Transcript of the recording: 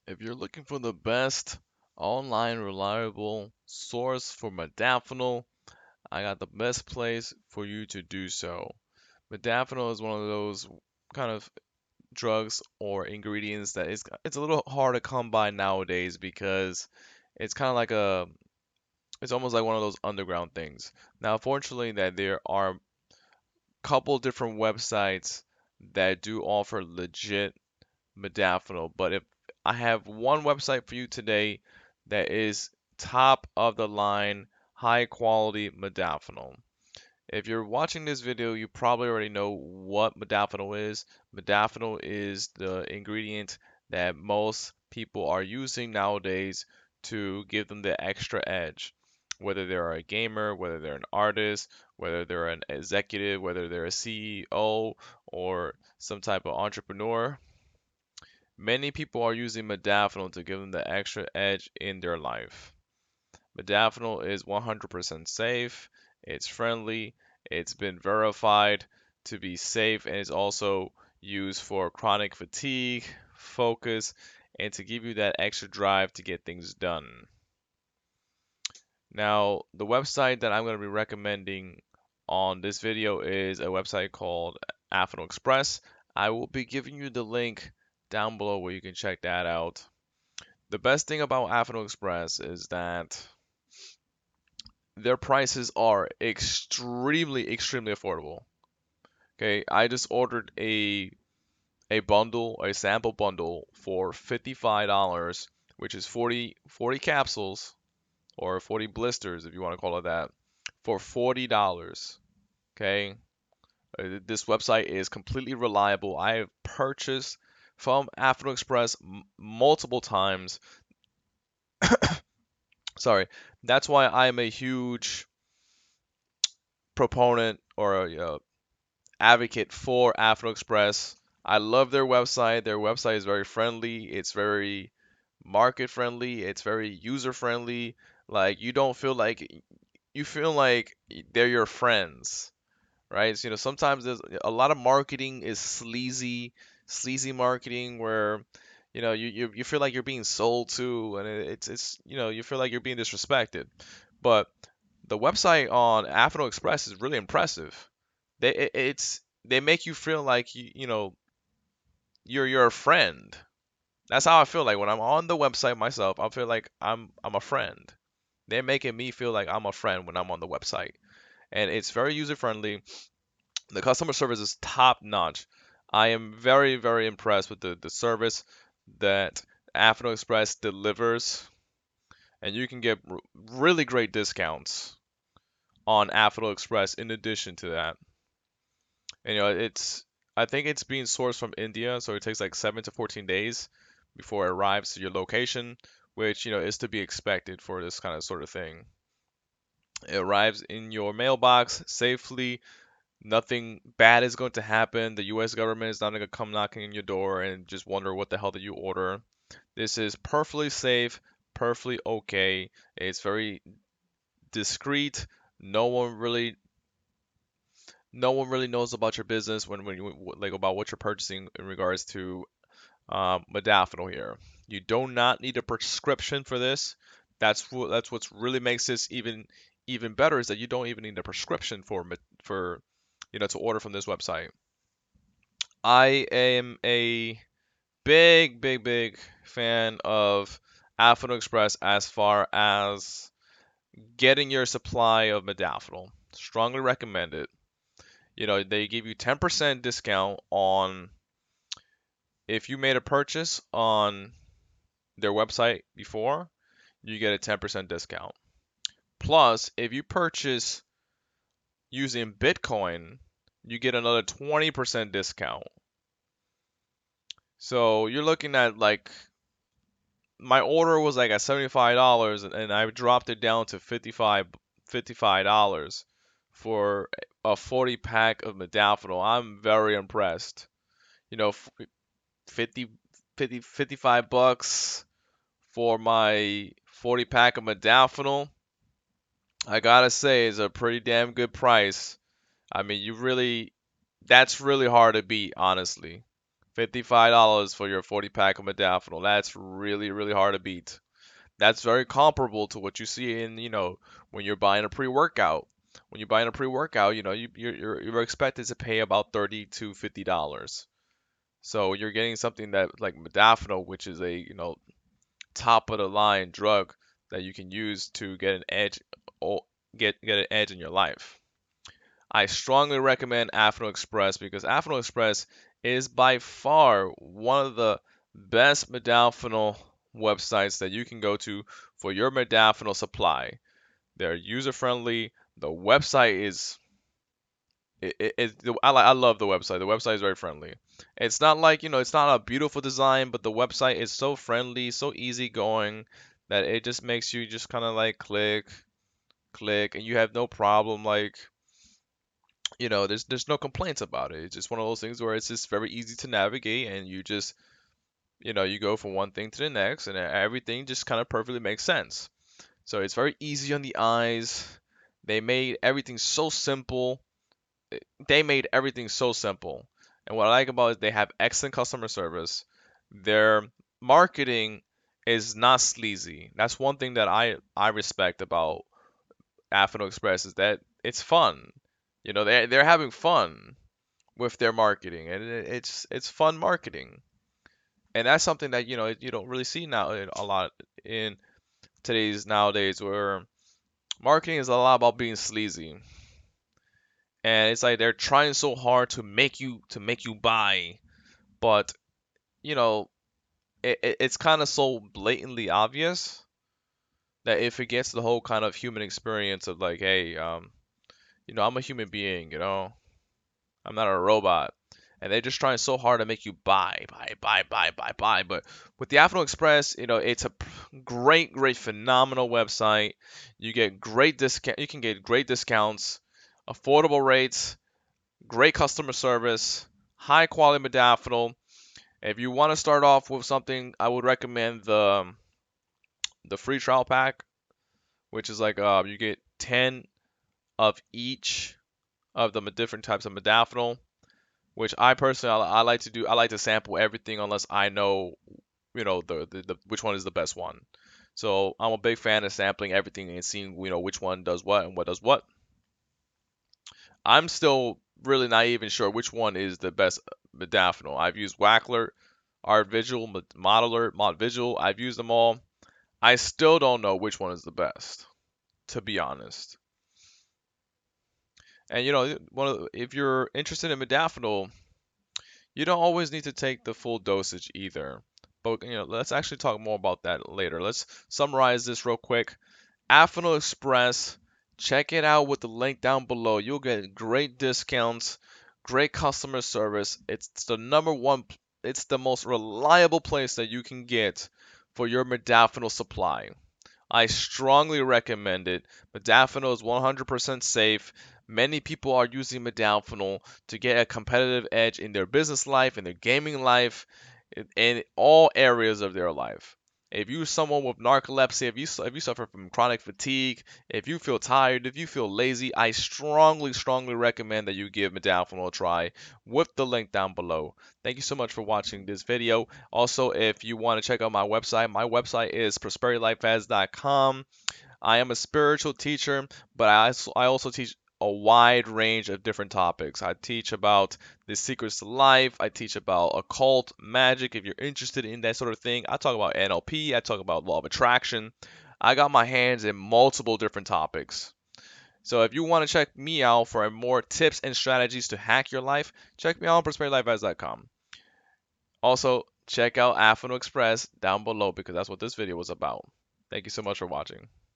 If you're looking for the best online reliable source for modafinil, I got the best place for you to do so. Modafinil is one of those kind of drugs or ingredients that it's a little hard to come by nowadays because it's kind of like it's almost like one of those underground things. Now, fortunately, that there are a couple different websites that do offer legit modafinil, but if I have one website for you today that is top of the line, high quality modafinil. If you're watching this video, you probably already know what modafinil is. Modafinil is the ingredient that most people are using nowadays to give them the extra edge. Whether they're a gamer, whether they're an artist, whether they're an executive, whether they're a CEO or some type of entrepreneur, many people are using modafinil to give them the extra edge in their life. Modafinil is 100% safe, it's friendly, it's been verified to be safe, and it's also used for chronic fatigue, focus, and to give you that extra drive to get things done. Now, the website that I'm going to be recommending on this video is a website called Afinal Express. I will be giving you the link down below where you can check that out. The best thing about Afinal Express is that their prices are extremely affordable. Okay, I just ordered a bundle, a sample bundle for $55, which is 40 capsules or 40 blisters if you want to call it that, for $40. Okay, this website is completely reliable. I have purchased from Afinal Express multiple times. Sorry, that's why I am a huge proponent or advocate for Afro Express. I love their website. Their website is very friendly. It's very market friendly. It's very user friendly. Like you feel like they're your friends, right? So, sometimes there's a lot of marketing is sleazy marketing where you feel like you're being sold to, and it's you feel like you're being disrespected. But the website on Afro Express is really impressive. They make you feel like you're a friend. That's how I feel like when I'm on the website myself. I feel like I'm a friend. They're making me feel like I'm a friend when I'm on the website, and it's very user friendly. The customer service is top notch. I am very impressed with the service that Afro Express delivers, and you can get really great discounts on Afro Express in addition to that. And I think it's being sourced from India, so it takes like 7 to 14 days before it arrives to your location, which is to be expected for this kind of sort of thing. It arrives in your mailbox safely. Nothing bad is going to happen. The US government is not going to come knocking on your door and just wonder what the hell did you order. This is perfectly safe, perfectly okay. It's very discreet. No one really no one really knows about your business when you like about what you're purchasing in regards to modafinil here. You do not need a prescription for this. That's what really makes this even better is that you don't even need a prescription for to order from this website. I am a big fan of Afinal Express as far as getting your supply of modafinil. Strongly recommend it. They give you 10% discount on if you made a purchase on their website before, you get a 10% discount. Plus, if you purchase using Bitcoin, you get another 20% discount. So you're looking at like my order was like at $75 and I dropped it down to $55 for a 40 pack of modafinil. I'm very impressed. You know, 50, 55 bucks for my 40 pack of modafinil, I gotta say, is a pretty damn good price. I mean, that's really hard to beat, honestly. $55 for your 40 pack of modafinil. That's really, really hard to beat. That's very comparable to what you see in, when you're buying a pre-workout. When you're buying a pre-workout, you're expected to pay about $30 to $50. So you're getting something that like modafinil, which is a, top of the line drug that you can use to get an edge, or get an edge in your life. I strongly recommend Afanol Express because Afanol Express is by far one of the best modafinil websites that you can go to for your modafinil supply. They're user friendly. The website is I love the website. The website is very friendly. It's not like, it's not a beautiful design, but the website is so friendly, so easygoing that it just makes you just kind of like click, and you have no problem like, there's no complaints about it. It's just one of those things where it's just very easy to navigate, and you just, you go from one thing to the next, and everything just kind of perfectly makes sense. So it's very easy on the eyes. They made everything so simple. They made everything so simple. And what I like about it, they have excellent customer service. Their marketing is not sleazy. That's one thing that I respect about Afanol Express is that it's fun. They're having fun with their marketing, and it's fun marketing. And that's something that you don't really see now a lot in today's nowadays, where marketing is a lot about being sleazy, and it's like they're trying so hard to make you buy, but you know it's kind of so blatantly obvious that it forgets the whole kind of human experience of like, hey, I'm a human being, I'm not a robot. And they're just trying so hard to make you buy. But with the Afanol Express, it's a great, great, phenomenal website. You get great discount. You can get great discounts, affordable rates, great customer service, high quality modafinil. If you want to start off with something, I would recommend the free trial pack, which is like you get 10 of each of the different types of modafinil, which I personally I like to do. I like to sample everything unless I know, the which one is the best one. So I'm a big fan of sampling everything and seeing, which one does what and what does what. I'm still really not even sure which one is the best modafinil. I've used Wacklert, Art Visual, Modelert, Mod Visual. I've used them all. I still don't know which one is the best, to be honest. And if you're interested in modafinil, you don't always need to take the full dosage either. But let's actually talk more about that later. Let's summarize this real quick. Afanol Express, check it out with the link down below. You'll get great discounts, great customer service. It's the number one, it's the most reliable place that you can get for your modafinil supply. I strongly recommend it. Modafinil is 100% safe. Many people are using modafinil to get a competitive edge in their business life, in their gaming life, in all areas of their life. If you're someone with narcolepsy, if you suffer from chronic fatigue, if you feel tired, if you feel lazy, I strongly, strongly recommend that you give modafinil a try with the link down below. Thank you so much for watching this video. Also, if you want to check out my website is prosperitylifefast.com. I am a spiritual teacher, but I also teach a wide range of different topics. I teach about the secrets to life. I teach about occult magic. If you're interested in that sort of thing, I talk about NLP. I talk about law of attraction. I got my hands in multiple different topics. So if you want to check me out for more tips and strategies to hack your life, check me out on prosperitylifefast.com. Also, check out Afanol Express down below because that's what this video was about. Thank you so much for watching.